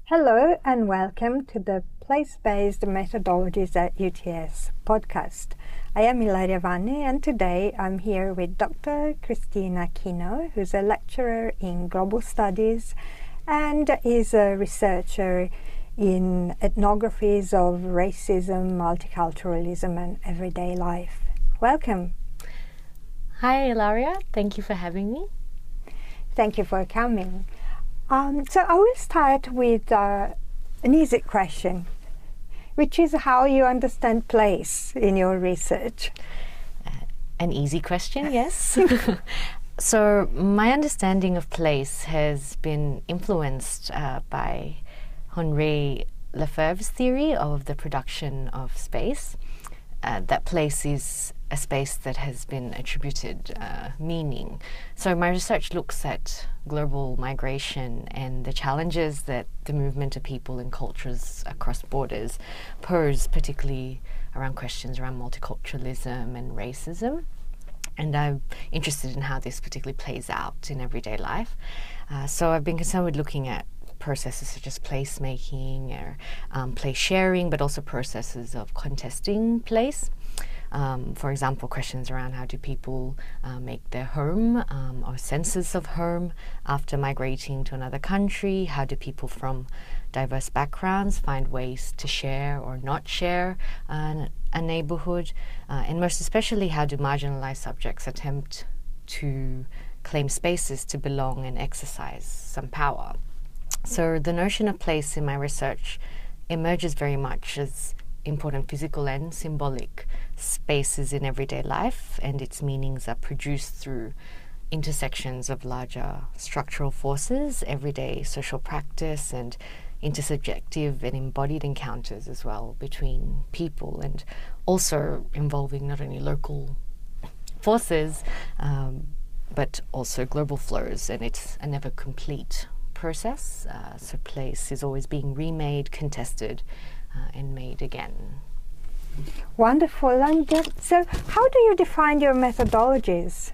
Hello and welcome to the Place-Based Methodologies at UTS podcast. I am Ilaria Vanni and today I'm here with Dr. Cristina Kino, who's a lecturer in global studies and is a researcher in ethnographies of racism, multiculturalism and everyday life. Welcome. Hi Ilaria, thank you for having me. Thank you for coming. So I will start with an easy question, which is how you understand place in your research. An easy question, yes. So my understanding of place has been influenced by Henri Lefebvre's theory of the production of space. That place is a space that has been attributed meaning. So my research looks at global migration and the challenges that the movement of people and cultures across borders pose, particularly around questions around multiculturalism and racism. And I'm interested in how this particularly plays out in everyday life. So I've been concerned with looking at processes such as placemaking or place sharing, but also processes of contesting place. For example, questions around how do people make their home or senses of home after migrating to another country? How do people from diverse backgrounds find ways to share or not share a neighborhood? And most especially, how do marginalized subjects attempt to claim spaces to belong and exercise some power? So the notion of place in my research emerges very much as important physical and symbolic spaces in everyday life, and its meanings are produced through intersections of larger structural forces, everyday social practice, and intersubjective and embodied encounters as well between people, and also involving not only local forces but also global flows, and it's a never complete process. So place is always being remade, contested, and made again. Wonderful. And so how do you define your methodologies?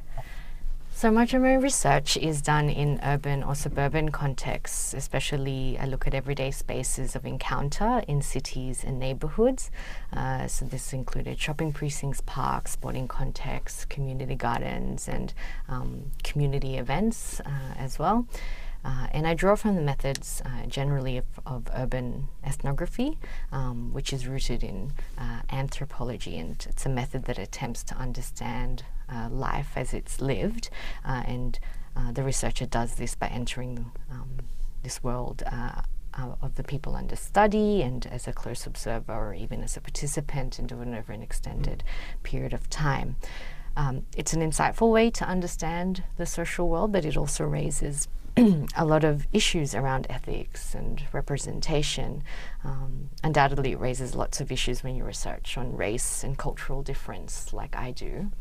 So much of my research is done in urban or suburban contexts, especially I look at everyday spaces of encounter in cities and neighborhoods. So this included shopping precincts, parks, sporting contexts, community gardens, and community events as well. And I draw from the methods generally of urban ethnography, which is rooted in anthropology, and it's a method that attempts to understand life as it's lived, and the researcher does this by entering this world of the people under study and as a close observer or even as a participant and doing it over an extended period of time. It's an insightful way to understand the social world, but it also raises a lot of issues around ethics and representation. Undoubtedly, it raises lots of issues when you research on race and cultural difference, like I do.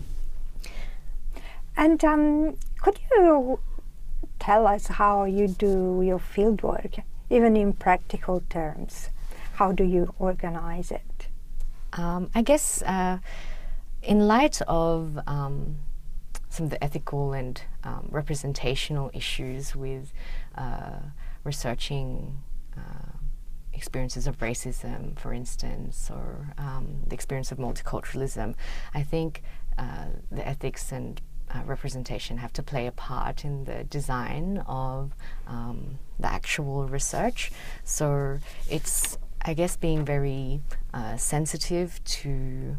And could you tell us how you do your fieldwork, even in practical terms? How do you organize it? I guess in light of some of the ethical and representational issues with researching experiences of racism, for instance, or the experience of multiculturalism, I think the ethics and representation have to play a part in the design of the actual research. So it's, I guess, being very sensitive to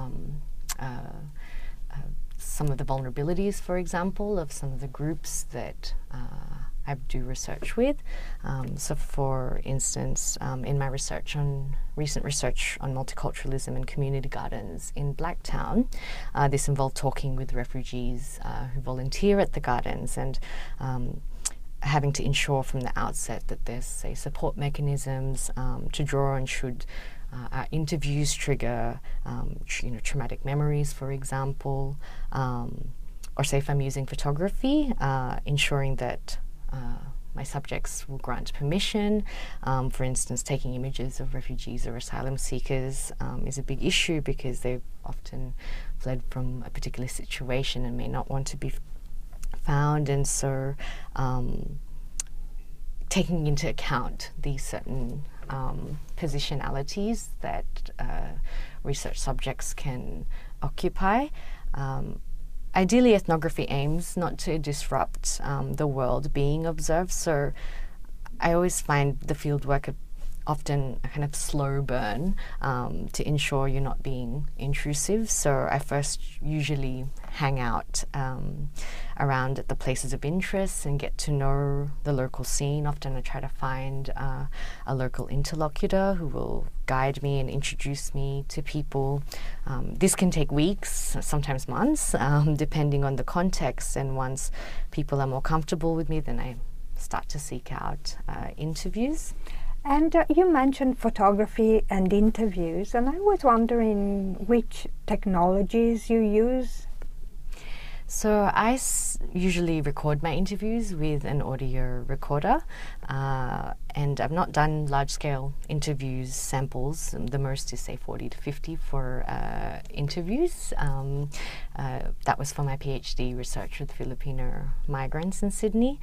some of the vulnerabilities, for example, of some of the groups that I do research with. So for instance, in my recent research on multiculturalism and community gardens in Blacktown, this involved talking with refugees who volunteer at the gardens and having to ensure from the outset that there's, say, support mechanisms to draw on should our interviews trigger traumatic memories, for example, or say if I'm using photography, ensuring that my subjects will grant permission. For instance, taking images of refugees or asylum seekers is a big issue because they've often fled from a particular situation and may not want to be found, and so taking into account these certain positionalities that research subjects can occupy. Ideally, ethnography aims not to disrupt the world being observed, so I always find the fieldwork often a kind of slow burn to ensure you're not being intrusive. So I first usually hang out around at the places of interest and get to know the local scene. Often I try to find a local interlocutor who will guide me and introduce me to people. This can take weeks, sometimes months, depending on the context. And once people are more comfortable with me, then I start to seek out interviews. And you mentioned photography and interviews, and I was wondering which technologies you use. So I usually record my interviews with an audio recorder, and I've not done large-scale interviews samples. The most is, say, 40 to 50 for interviews. That was for my PhD research with Filipino migrants in Sydney.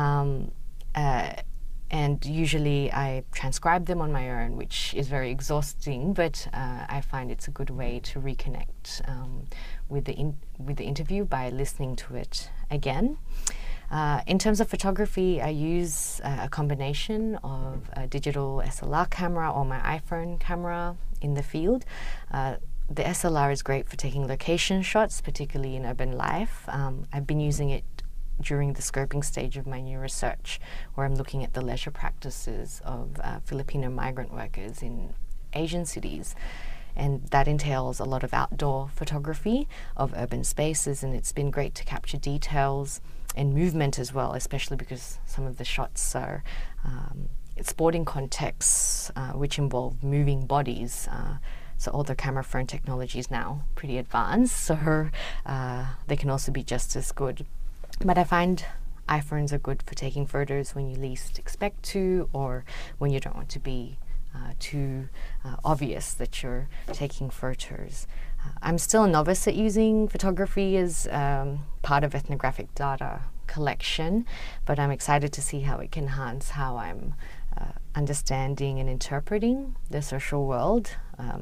And usually I transcribe them on my own, which is very exhausting, but I find it's a good way to reconnect with the interview by listening to it again. In terms of photography, I use a combination of a digital SLR camera or my iPhone camera in the field. The SLR is great for taking location shots, particularly in urban life. I've been using it during the scoping stage of my new research, where I'm looking at the leisure practices of Filipino migrant workers in Asian cities. And that entails a lot of outdoor photography of urban spaces, and it's been great to capture details and movement as well, especially because some of the shots are sporting contexts which involve moving bodies. So all the camera phone technology is now pretty advanced, so they can also be just as good. But I find iPhones are good for taking photos when you least expect to, or when you don't want to be too obvious that you're taking photos. I'm still a novice at using photography as part of ethnographic data collection, but I'm excited to see how it can enhance how I'm understanding and interpreting the social world.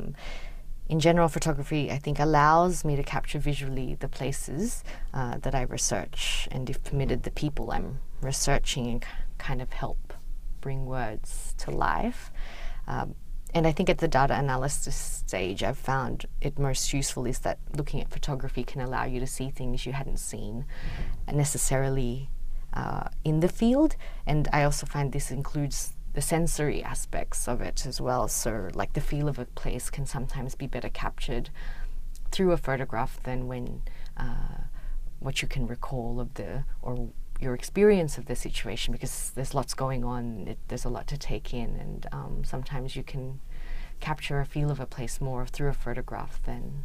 In general, photography, I think, allows me to capture visually the places that I research, and if permitted, the people I'm researching, and kind of help bring words to life. And I think at the data analysis stage, I've found it most useful is that looking at photography can allow you to see things you hadn't seen necessarily in the field. And I also find this includes the sensory aspects of it as well. So like the feel of a place can sometimes be better captured through a photograph than when what you can recall of or your experience of the situation, because there's lots going on, there's a lot to take in, and sometimes you can capture a feel of a place more through a photograph than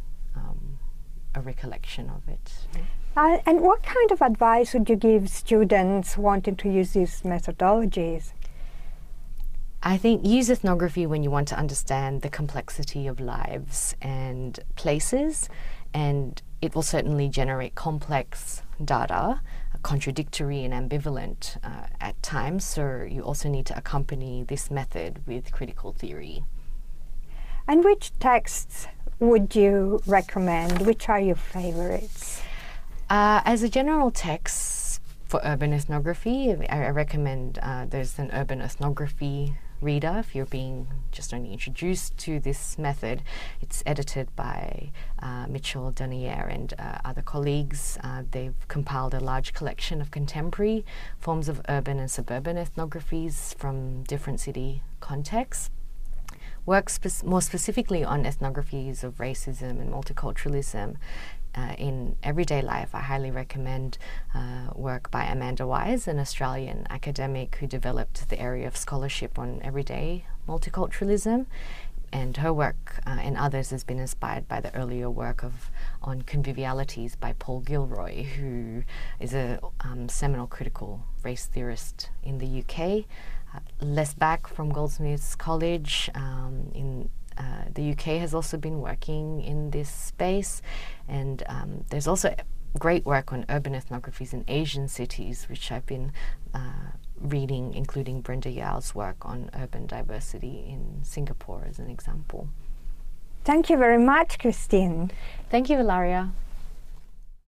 a recollection of it. And what kind of advice would you give students wanting to use these methodologies? I think use ethnography when you want to understand the complexity of lives and places, and it will certainly generate complex data, contradictory and ambivalent at times, so you also need to accompany this method with critical theory. And which texts would you recommend? Which are your favorites? As a general text for urban ethnography, I recommend there's an urban ethnography reader if you're being just only introduced to this method. It's edited by Mitchell Donier and other colleagues. They've compiled a large collection of contemporary forms of urban and suburban ethnographies from different city contexts. Works more specifically on ethnographies of racism and multiculturalism in everyday life. I highly recommend work by Amanda Wise, an Australian academic who developed the area of scholarship on everyday multiculturalism, and her work and others has been inspired by the earlier work on convivialities by Paul Gilroy, who is a seminal critical race theorist in the UK. Les Back from Goldsmiths College in the UK has also been working in this space, and there's also great work on urban ethnographies in Asian cities, which I've been reading, including Brenda Yao's work on urban diversity in Singapore as an example. Thank you very much, Christine. Thank you, Ilaria.